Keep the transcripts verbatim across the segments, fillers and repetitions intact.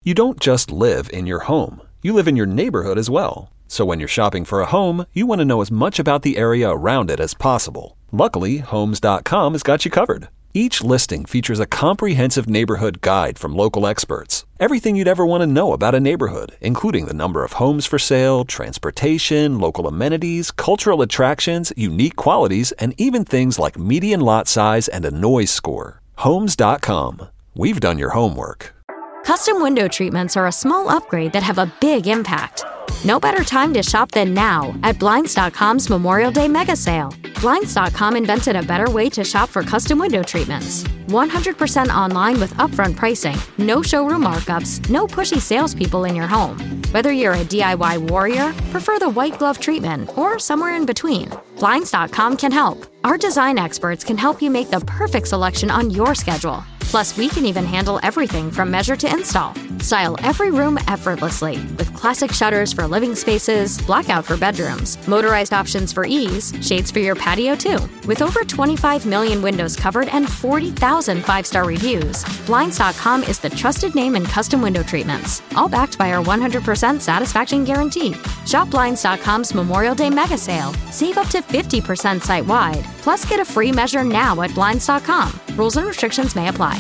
You don't just live in your home. You live in your neighborhood as well. So when you're shopping for a home, you want to know as much about the area around it as possible. Luckily, Homes dot com has got you covered. Each listing features a comprehensive neighborhood guide from local experts. Everything you'd ever want to know about a neighborhood, including the number of homes for sale, transportation, local amenities, cultural attractions, unique qualities, and even things like median lot size and a noise score. Homes dot com. We've done your homework. Custom window treatments are a small upgrade that have a big impact. No better time to shop than now at Blinds dot com's Memorial Day Mega Sale. Blinds dot com invented a better way to shop for custom window treatments. one hundred percent online with upfront pricing, no showroom markups, no pushy salespeople in your home. Whether you're a D I Y warrior, prefer the white glove treatment, or somewhere in between, Blinds dot com can help. Our design experts can help you make the perfect selection on your schedule. Plus, we can even handle everything from measure to install. Style every room effortlessly with classic shutters for living spaces, blackout for bedrooms, motorized options for ease, shades for your patio too. With over twenty-five million windows covered and forty thousand five-star reviews, Blinds dot com is the trusted name in custom window treatments, all backed by our one hundred percent satisfaction guarantee. Shop Blinds dot com's Memorial Day Mega Sale. Save up to fifty percent site-wide. Plus, get a free measure now at Blinds dot com. Rules and restrictions may apply.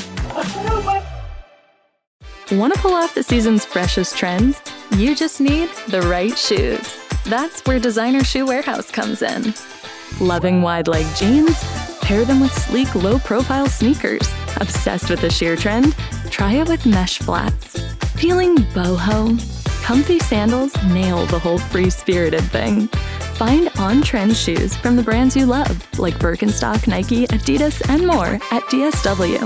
Want to pull off the season's freshest trends? You just need the right shoes. That's where Designer Shoe Warehouse comes in. Loving wide-leg jeans? Pair them with sleek, low-profile sneakers. Obsessed with the sheer trend? Try it with mesh flats. Feeling boho? Comfy sandals nail the whole free-spirited thing. Find on-trend shoes from the brands you love, like Birkenstock, Nike, Adidas, and more at D S W.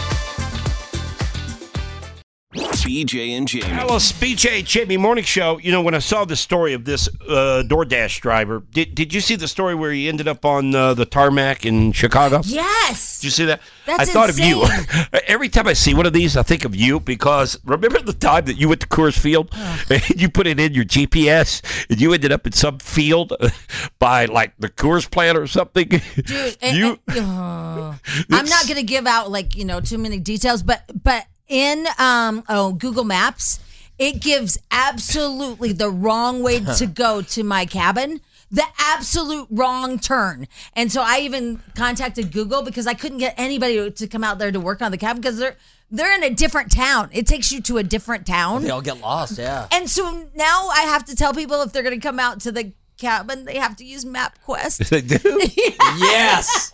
B J and Jamie. Well, it's B J Jamie Morning Show. You know, when I saw the story of this uh, DoorDash driver, did did you see the story where he ended up on uh, the tarmac in Chicago? Yes. Did you see that? That's I thought insane. of you. Every time I see one of these, I think of you because remember the time that you went to Coors Field and you put it in your G P S and you ended up in some field by like the Coors plant or something? Dude, and, you, and, oh. I'm not going to give out like, you know, too many details, but but in um oh Google Maps, it gives absolutely the wrong way to go to my cabin. The absolute wrong turn. And so I even contacted Google because I couldn't get anybody to come out there to work on the cabin because they're they're in a different town. It takes you to a different town. They all get lost, yeah. And so now I have to tell people if they're going to come out to the cabin, they have to use MapQuest. They do? Yes.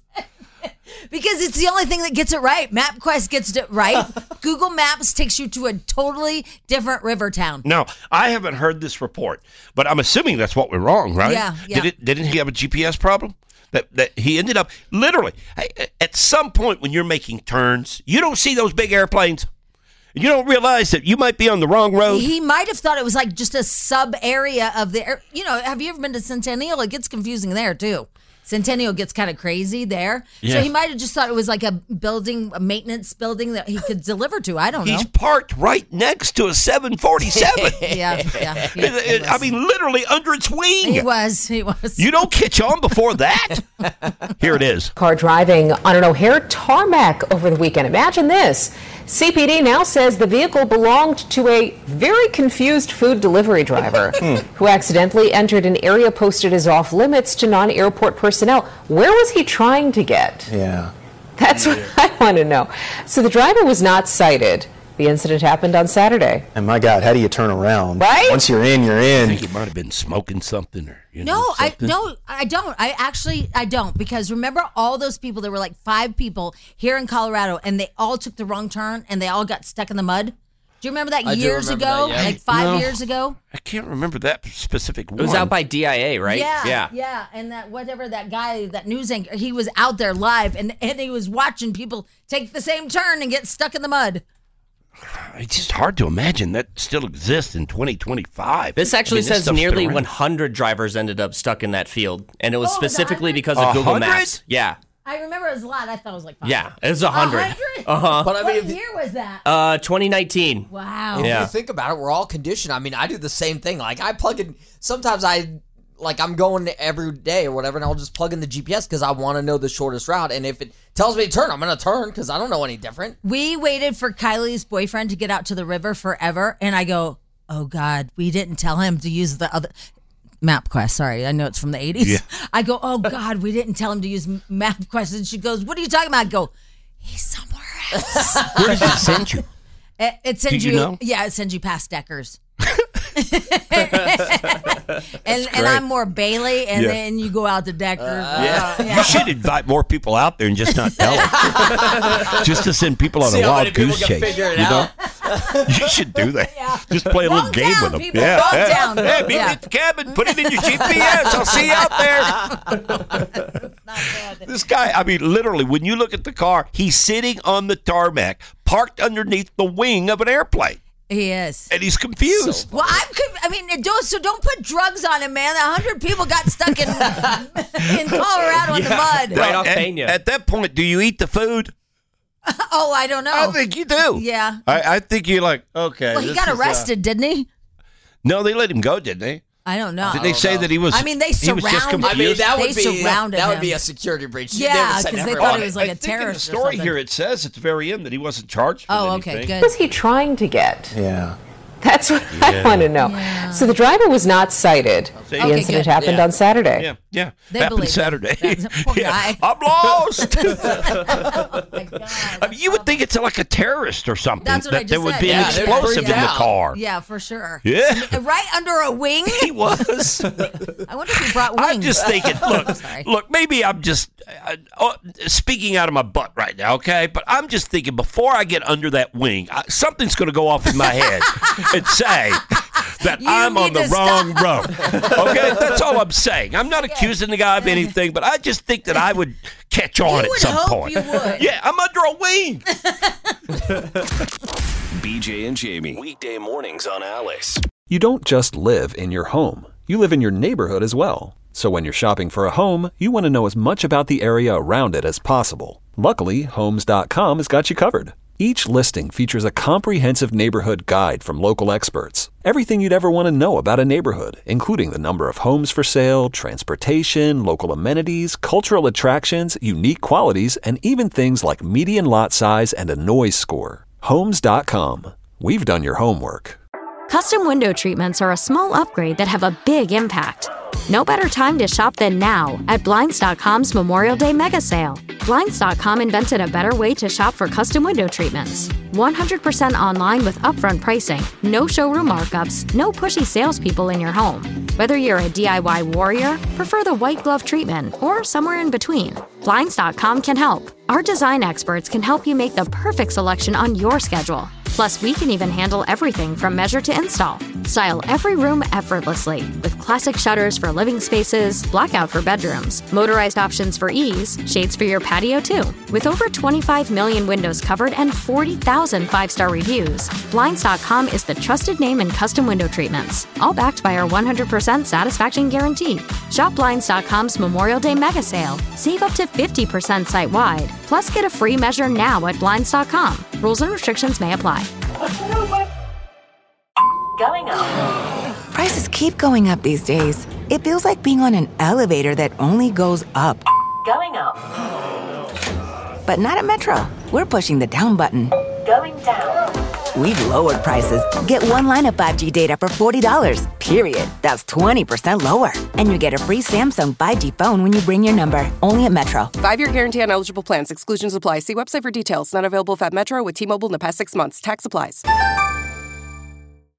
Because it's the only thing that gets it right. MapQuest gets it right. Google Maps takes you to a totally different river town. Now, I haven't heard this report, but I'm assuming that's what went wrong, right? Yeah, yeah. Did it, didn't he have a G P S problem? That that he ended up, literally, at some point when you're making turns, you don't see those big airplanes. You don't realize that you might be on the wrong road. He might have thought it was like just a sub area of the, air. You know, have you ever been to Centennial? It gets confusing there, too. Centennial gets kind of crazy there. Yeah. So he might have just thought it was like a building, a maintenance building that he could deliver to. I don't know. He's parked right next to a seven forty-seven. yeah, yeah. yeah it, it, I mean, literally under its wing. He was, he was. You don't catch on before that? Here it is. Car driving on an O'Hare tarmac over the weekend. Imagine this. C P D now says the vehicle belonged to a very confused food delivery driver who accidentally entered an area posted as off limits to non-airport personnel. Where was he trying to get? Yeah. That's what I want to know. So the driver was not cited. The incident happened on Saturday. And my God, how do you turn around? Right? Once you're in, you're in. I think he might have been smoking something or you know, No, I something. no, I don't. I actually I don't because remember all those people. There were like five people here in Colorado, and they all took the wrong turn, and they all got stuck in the mud. Do you remember that I do years remember ago? that, yeah. Like five No. years ago? I can't remember that specific one. It was out by D I A, right? Yeah, Yeah. yeah. And that whatever that guy, that news anchor, he was out there live, and and he was watching people take the same turn and get stuck in the mud. It's just hard to imagine that still exists in twenty twenty-five. This actually I mean, this says stuff's been nearly around. one hundred drivers ended up stuck in that field, and it was Oh, the specifically hundred? because of A Google hundred? Maps. Yeah, I remember it was a lot. I thought it was like five. yeah, it was a hundred. Uh huh. But I mean, What if, year was that? Uh, twenty nineteen. Wow. if Yeah. you think about it, we're all conditioned. I mean, I do the same thing. Like I plug in. Sometimes I like I'm going every day or whatever, and I'll just plug in the G P S because I want to know the shortest route. And if it tells me to turn, I'm going to turn because I don't know any different. We waited for Kylie's boyfriend to get out to the river forever, and I go, oh, God, we didn't tell him to use the other... MapQuest, sorry. I know it's from the eighties. Yeah. I go, oh, God, we didn't tell him to use MapQuest. And she goes, what are you talking about? I go, he's somewhere else. Where does it send you? It, it sends Did you you, know? yeah, it sends you past Deckers. and and I'm more Bailey, and Yeah. then you go out to Deckers. Uh, Yeah. yeah. You should invite more people out there and just not tell them. Just to send people on See a how wild many people goose can chase. figure it you out. know? You should do that. Yeah. Just play a little Wrong game town, with them. people. Yeah. Wrong yeah. town. Hey, meet Yeah. me at the cabin. Put it in your G P S. I'll see you out there. This guy, I mean, literally, when you look at the car, he's sitting on the tarmac, parked underneath the wing of an airplane. He is. And he's confused. Well, I'm. Conf- I mean, don't, so don't put drugs on him, man. A hundred people got stuck in in Colorado in the mud. Right Now, off at, Pena. at that point, do you eat the food? Oh, I don't know. I think you do. Yeah. I, I think you're like, okay. Well, he this got is, uh, arrested, didn't he? No, they let him go, didn't they? I don't know. Did they say that he was? I mean, they he was just surrounded- I mean, confused? that They would be surrounded that would him. be a security breach. Yeah, They would send 'cause they everyone. thought it was like I a think in terrorist the or story something. here, it says at the very end that he wasn't charged with Oh, anything. okay, good. What was he trying to get? Yeah. That's what I want to know. Yeah. So the driver was not cited. The Okay, incident good. happened Yeah. on Saturday. Yeah, yeah. They Happened believe him. Saturday. That's- poor yeah. guy. I'm lost. Oh my God, I mean, you would think it's like a terrorist or something. That's what that I just there would said. be an Yeah, they're explosive freaked in the out. car. Yeah, for sure. Yeah. Right under a wing. He was. I wonder if he brought wings. I'm just thinking, look, Sorry. look, maybe I'm just uh, uh, speaking out of my butt right now, okay? But I'm just thinking before I get under that wing, I, something's going to go off in my head and say that You I'm on need the to wrong road. Okay? That's all I'm saying. I'm not accusing the guy of anything, but I just think that I would catch on You at would some hope point. you would. Yeah, I'm under a wing. B J and Jamie. Weekday mornings on Alice. You don't just live in your home, you live in your neighborhood as well. So when you're shopping for a home, you want to know as much about the area around it as possible. Luckily, Homes dot com has got you covered. Each listing features a comprehensive neighborhood guide from local experts. Everything you'd ever want to know about a neighborhood, including the number of homes for sale, transportation, local amenities, cultural attractions, unique qualities, and even things like median lot size and a noise score. Homes dot com. We've done your homework. Custom window treatments are a small upgrade that have a big impact. No better time to shop than now at Blinds dot com's Memorial Day Mega Sale. Blinds dot com invented a better way to shop for custom window treatments. one hundred percent online with upfront pricing, no showroom markups, no pushy salespeople in your home. Whether you're a D I Y warrior, prefer the white glove treatment, or somewhere in between, Blinds dot com can help. Our design experts can help you make the perfect selection on your schedule. Plus, we can even handle everything from measure to install. Style every room effortlessly with classic shutters for living spaces, blackout for bedrooms, motorized options for ease, shades for your patio too. With over twenty-five million windows covered and forty thousand five-star reviews, Blinds dot com is the trusted name in custom window treatments, all backed by our one hundred percent satisfaction guarantee. Shop Blinds dot com's Memorial Day Mega Sale. Save up to fifty percent site-wide. Plus, get a free measure now at Blinds dot com. Rules and restrictions may apply. Going up. Prices keep going up these days. It feels like being on an elevator that only goes up. Going up. But not at Metro. We're pushing the down button. Going down. We've lowered prices. Get one line of five G data for forty dollars, period. That's twenty percent lower. And you get a free Samsung five G phone when you bring your number. Only at Metro. Five-year guarantee on eligible plans. Exclusions apply. See website for details. Not available if at Metro with T-Mobile in the past six months. Tax applies.